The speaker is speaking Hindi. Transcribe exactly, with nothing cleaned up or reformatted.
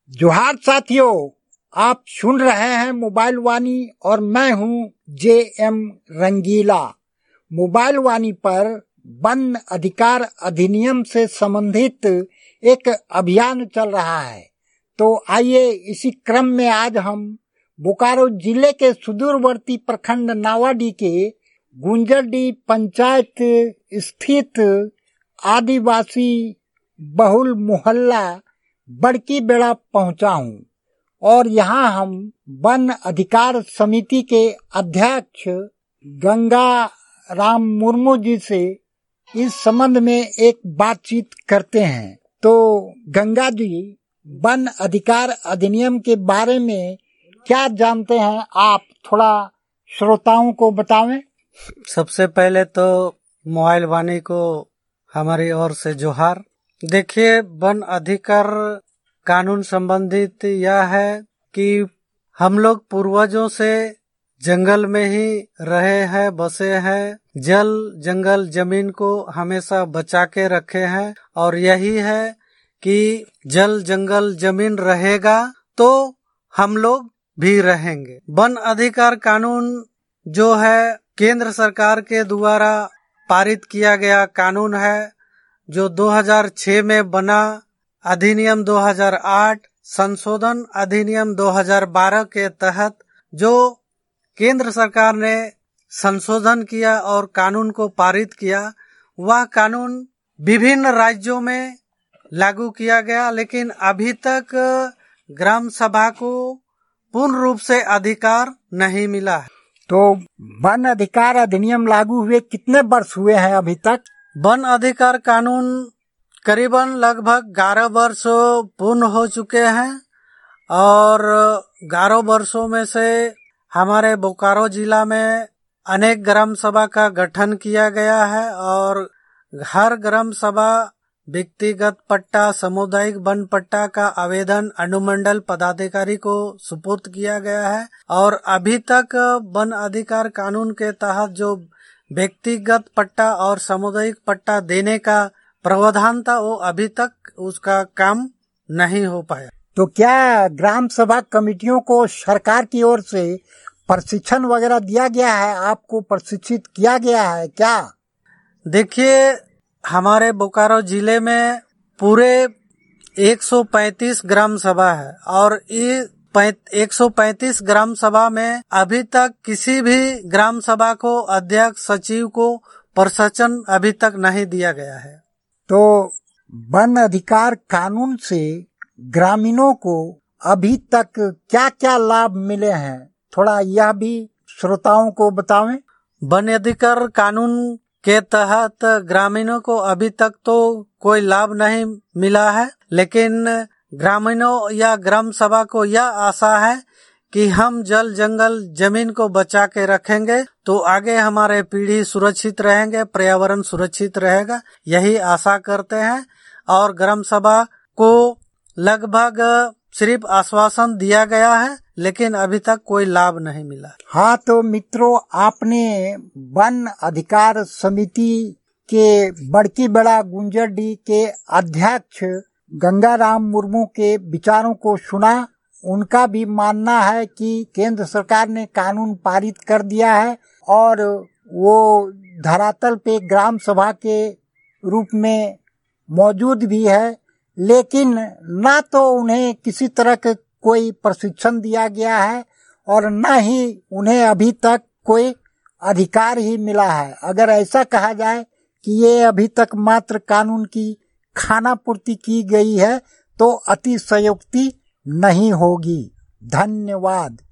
जोहार साथियों, आप सुन रहे हैं मोबाइल वाणी और मैं हूं जे एम रंगीला। मोबाइल वाणी पर वन अधिकार अधिनियम से संबंधित एक अभियान चल रहा है। तो आइए इसी क्रम में आज हम बोकारो जिले के सुदूरवर्ती प्रखंड नावाडीह के गुंजरडीह पंचायत स्थित आदिवासी बहुल मोहल्ला बड़की बेड़ा पहुंचा हूं और यहां हम वन अधिकार समिति के अध्यक्ष गंगा राम मुर्मू जी से इस संबंध में एक बातचीत करते हैं। तो गंगा जी, वन अधिकार अधिनियम के बारे में क्या जानते हैं, आप थोड़ा श्रोताओं को बतावें। सबसे पहले तो मोबाइल वाणी को हमारी ओर से जोहार। देखिए, वन अधिकार कानून संबंधित यह है कि हम लोग पूर्वजों से जंगल में ही रहे हैं, बसे हैं, जल जंगल जमीन को हमेशा बचा के रखे हैं और यही है कि जल जंगल जमीन रहेगा तो हम लोग भी रहेंगे। वन अधिकार कानून जो है केंद्र सरकार के द्वारा पारित किया गया कानून है, जो दो हज़ार छह में बना। अधिनियम दो हज़ार आठ, संशोधन अधिनियम दो हज़ार बारह के तहत जो केंद्र सरकार ने संशोधन किया और कानून को पारित किया, वह कानून विभिन्न राज्यों में लागू किया गया, लेकिन अभी तक ग्राम सभा को पूर्ण रूप से अधिकार नहीं मिला है। तो वन अधिकार अधिनियम लागू हुए कितने वर्ष हुए हैं अभी तक? वन अधिकार कानून करीबन लगभग ग्यारह वर्ष पूर्ण हो चुके हैं और ग्यारह वर्षों में से हमारे बोकारो जिला में अनेक ग्राम सभा का गठन किया गया है और हर ग्राम सभा व्यक्तिगत पट्टा, सामुदायिक वन पट्टा का आवेदन अनुमंडल पदाधिकारी को सुपुर्द किया गया है और अभी तक वन अधिकार कानून के तहत जो व्यक्तिगत पट्टा और सामुदायिक पट्टा देने का प्रावधान था, वो अभी तक उसका काम नहीं हो पाया। तो क्या ग्राम सभा कमेटियों को सरकार की ओर से प्रशिक्षण वगैरह दिया गया है? आपको प्रशिक्षित किया गया है क्या? देखिए, हमारे बोकारो जिले में पूरे एक सौ पैंतीस ग्राम सभा है और ये एक सौ पैंतीस ग्राम सभा में अभी तक किसी भी ग्राम सभा को अध्यक्ष सचिव को प्रशिक्षण अभी तक नहीं दिया गया है। तो वन अधिकार कानून से ग्रामीणों को अभी तक क्या क्या लाभ मिले हैं, थोड़ा यह भी श्रोताओं को बतावें। वन अधिकार कानून के तहत ग्रामीणों को अभी तक तो कोई लाभ नहीं मिला है, लेकिन ग्रामीणों या ग्राम सभा को यह आशा है कि हम जल जंगल जमीन को बचा के रखेंगे तो आगे हमारे पीढ़ी सुरक्षित रहेंगे, पर्यावरण सुरक्षित रहेगा, यही आशा करते हैं। और ग्राम सभा को लगभग सिर्फ आश्वासन दिया गया है, लेकिन अभी तक कोई लाभ नहीं मिला। हाँ, तो मित्रों, आपने वन अधिकार समिति के बड़की बेड़ा गुंजरडीह के अध्यक्ष गंगा राम मुर्मू के विचारों को सुना। उनका भी मानना है कि केंद्र सरकार ने कानून पारित कर दिया है और वो धरातल पे ग्राम सभा के रूप में मौजूद भी है, लेकिन ना तो उन्हें किसी तरह के कोई प्रशिक्षण दिया गया है और न ही उन्हें अभी तक कोई अधिकार ही मिला है। अगर ऐसा कहा जाए कि ये अभी तक मात्र कानून की खानापूर्ति की गई है तो अतिशयोक्ति नहीं होगी। धन्यवाद।